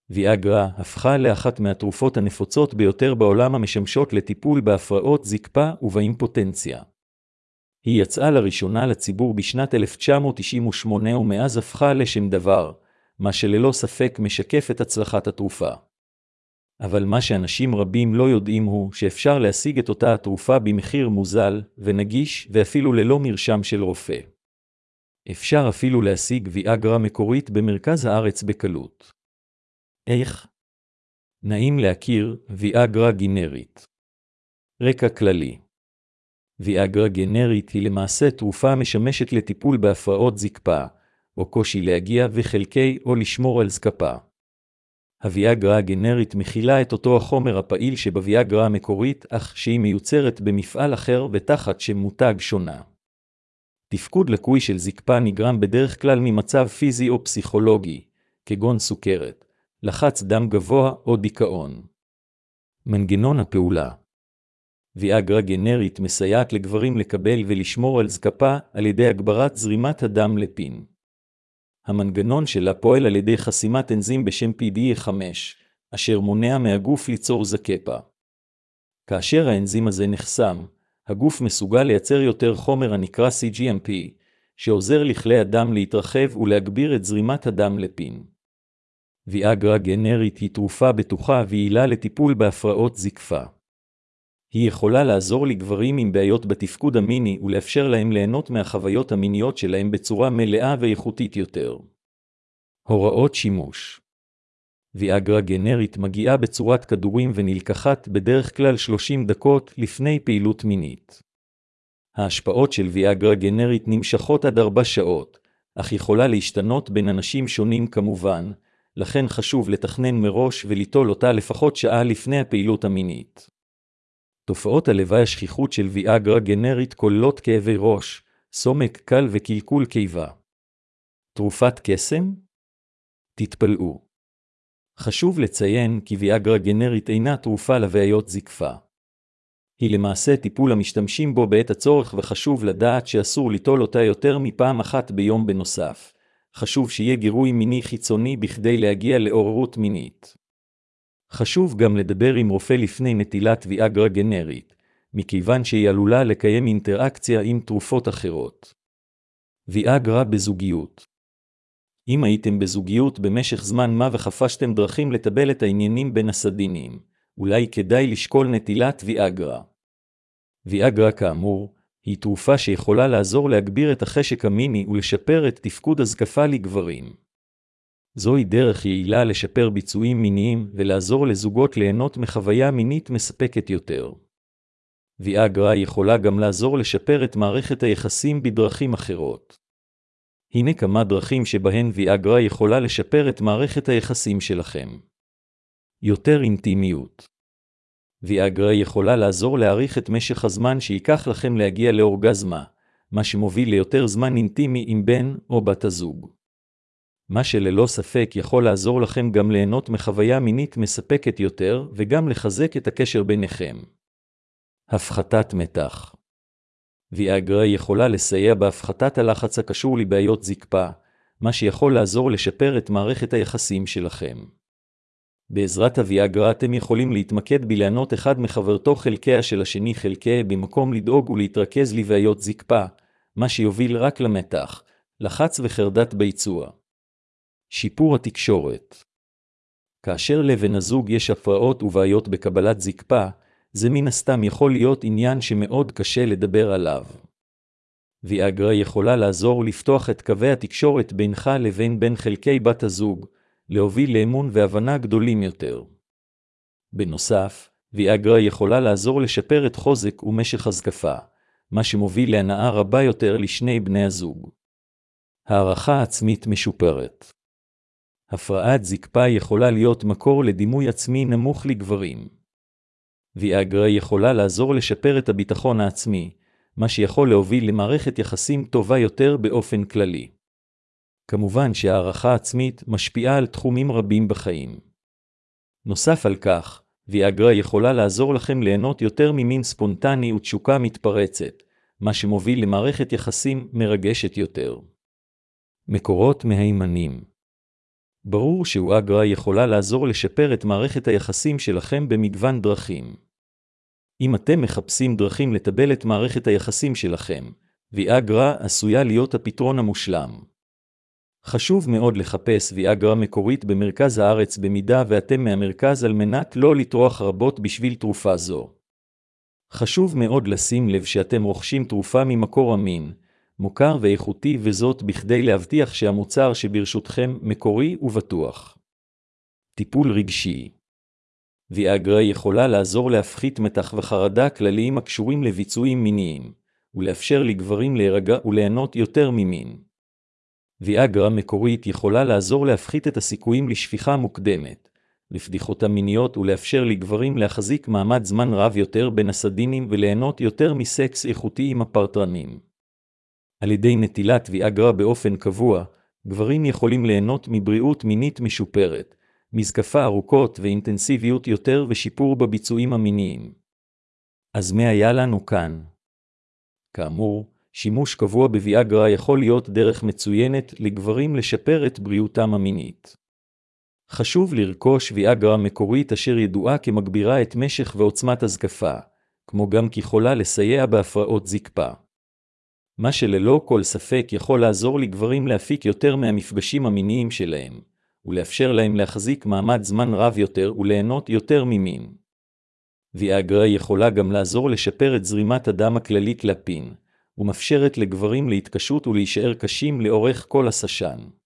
ויאגרה הפכה לאחת מהתרופות הנפוצות ביותר בעולם המשמשות לטיפול בהפרעות זקפה ובאימפוטנציה. היא יצאה לראשונה לציבור בשנת 1998 ומאז הפכה לשם דבר, מה שללא ספק משקף את הצלחת התרופה. אבל מה שאנשים רבים לא יודעים הוא שאפשר להשיג את אותה התרופה במחיר מוזל ונגיש ואפילו ללא מרשם של רופא. אפשר אפילו להשיג ויאגרה מקורית במרכז הארץ בקלות. איך? נעים להכיר ויאגרה גנרית. רקע כללי. ויאגרה גנרית היא למעשה תרופה משמשת לטיפול בהפרעות זקפה, או קושי להגיע וחלקי או לשמור על זקפה. הוויאגרה הגנרית מכילה את אותו החומר הפעיל שבוויאגרה המקורית, אך שהיא מיוצרת במפעל אחר ותחת שם מותג שונה. תפקוד לקוי של זקפה נגרם בדרך כלל ממצב פיזי או פסיכולוגי, כגון סוכרת, לחץ דם גבוה או דיכאון. מנגנון הפעולה. ויאגרה גנרית מסייעת לגברים לקבל ולשמור על זקפה על ידי הגברת זרימת הדם לפין. המנגנון שלה פועל על ידי חסימת אנזים בשם PDE5, אשר מונע מהגוף ליצור זקפה. כאשר האנזים הזה נחסם, הגוף מסוגל לייצר יותר חומר הנקרא CGMP, שעוזר לכלי הדם להתרחב ולהגביר את זרימת הדם לפין. ויאגרה גנרית היא תרופה בטוחה ויעילה לטיפול בהפרעות זקפה. היא יכולה לעזור לגברים עם בעיות בתפקוד המיני ולאפשר להם ליהנות מהחוויות המיניות שלהם בצורה מלאה ואיכותית יותר. הוראות שימוש. ויאגרה גנרית מגיעה בצורת כדורים ונלקחת בדרך כלל 30 דקות לפני פעילות מינית. ההשפעות של ויאגרה גנרית נמשכות עד 4 שעות, אך יכולה להשתנות בין אנשים שונים כמובן, לכן חשוב לתכנן מראש וליטול אותה לפחות שעה לפני הפעילות המינית. תופעות הלוואי השכיחות של ויאגרה גנרית כוללות כאבי ראש, סומק קל וקלקול קיבה. תרופת קסם? תתפלאו. חשוב לציין כי ויאגרה גנרית אינה תרופה לבעיות זקפה. היא למעשה טיפול המשתמשים בו בעת הצורך וחשוב לדעת שאסור ליטול אותה יותר מפעם אחת ביום בנוסף. חשוב שיהיה גירוי מיני חיצוני בכדי להגיע לעוררות מינית. חשוב גם לדבר עם רופא לפני נטילת ויאגרה גנרית, מכיוון שהיא עלולה לקיים אינטראקציה עם תרופות אחרות. ויאגרה בזוגיות. אם הייתם בזוגיות במשך זמן מה וחפשתם דרכים לטבל את העניינים בין הסדינים, אולי כדאי לשקול נטילת ויאגרה. ויאגרה כאמור, היא תרופה שיכולה לעזור להגביר את החשק המיני ולשפר את תפקוד הזקפה לגברים. זוהי דרך יעילה לשפר ביצועים מיניים ולעזור לזוגות ליהנות מחוויה מינית מספקת יותר. ויאגרה יכולה גם לעזור לשפר את מערכת היחסים בדרכים אחרות. הנה כמה דרכים שבהן ויאגרה יכולה לשפר את מערכת היחסים שלכם. יותר אינטימיות. ויאגרה יכולה לעזור להאריך את משך הזמן שיקח לכם להגיע לאורגזמה, מה שמוביל ליותר זמן אינטימי עם בן או בת הזוג. מה שללא ספק יכול לעזור לכם גם ליהנות מחוויה מינית מספקת יותר וגם לחזק את הקשר ביניכם. הפחתת מתח. ויאגרה יכולה לסייע בהפחתת הלחץ הקשור לבעיות זקפה, מה שיכול לעזור לשפר את מערכת היחסים שלכם. בעזרת הוויאגרה אתם יכולים להתמקד בליהנות אחד מחברתו חלקיה של השני חלקיה במקום לדאוג ולהתרכז לבעיות זקפה, מה שיוביל רק למתח, לחץ וחרדת ביצוע. שיפור התקשורת. כאשר לבן הזוג יש הפרעות ובעיות בקבלת זקפה, זה מן הסתם יכול להיות עניין שמאוד קשה לדבר עליו. ויאגרה יכולה לעזור לפתוח את קווי התקשורת בינך לבין בין חלקי בת הזוג, להוביל לאמון והבנה גדולים יותר. בנוסף, ויאגרה יכולה לעזור לשפר את חוזק ומשך הזקפה, מה שמוביל להנאה רבה יותר לשני בני הזוג. הערכה עצמית משופרת. הפרעת זקפה יכולה להיות מקור לדימוי עצמי נמוך לגברים. ויאגרה יכולה לעזור לשפר את הביטחון העצמי, מה שיכול להוביל למערכת יחסים טובה יותר באופן כללי. כמובן שהערכה עצמית משפיעה על תחומים רבים בחיים. נוסף על כך, ויאגרה יכולה לעזור לכם ליהנות יותר ממין ספונטני ותשוקה מתפרצת, מה שמוביל למערכת יחסים מרגשת יותר. מקורות מהימנים. ברור שוואגרה יכולה לעזור לשפר את מערכת היחסים שלכם במגוון דרכים. אם אתם מחפשים דרכים לטבל את מערכת היחסים שלכם, ויאגרה עשויה להיות הפתרון המושלם. חשוב מאוד לחפש ויאגרה מקורית במרכז הארץ במידה ואתם מהמרכז על מנת לא לטרוח רבות בשביל תרופה זו. חשוב מאוד לשים לב שאתם רוכשים תרופה ממקור אמין, מוכר ואיכותי, וזאת בכדי להבטיח שהמוצר שברשותכם מקורי ובטוח. טיפול רגשי. ויאגרה יכולה לעזור להפחית מתח וחרדה כלליים הקשורים לביצועים מיניים, ולאפשר לגברים להירגע וליהנות יותר ממין. ויאגרה מקורית יכולה לעזור להפחית את הסיכויים לשפיכה מוקדמת, לפדיחות המיניות, ולאפשר לגברים להחזיק מעמד זמן רב יותר בין הסדינים וליהנות יותר מסקס איכותי עם הפרטרנים. על ידי נטילת ויאגרה באופן קבוע, גברים יכולים ליהנות מבריאות מינית משופרת, מזקפה ארוכות ואינטנסיביות יותר ושיפור בביצועים המיניים. אז מה היה לנו כאן? כאמור, שימוש קבוע בוויאגרה יכול להיות דרך מצוינת לגברים לשפר את בריאותם המינית. חשוב לרכוש ויאגרה מקורית אשר ידועה כמגבירה את משך ועוצמת הזקפה, כמו גם כיכולה לסייע בהפרעות זקפה. מה שללא כל ספק יכול לעזור לגברים להפיק יותר מהמפגשים המיניים שלהם, ולאפשר להם להחזיק מעמד זמן רב יותר וליהנות יותר ממין. ויאגרה יכולה גם לעזור לשפר את זרימת הדם הכללית לפין, ומאפשרת לגברים להתקשות ולהישאר קשים לאורך כל הסשן.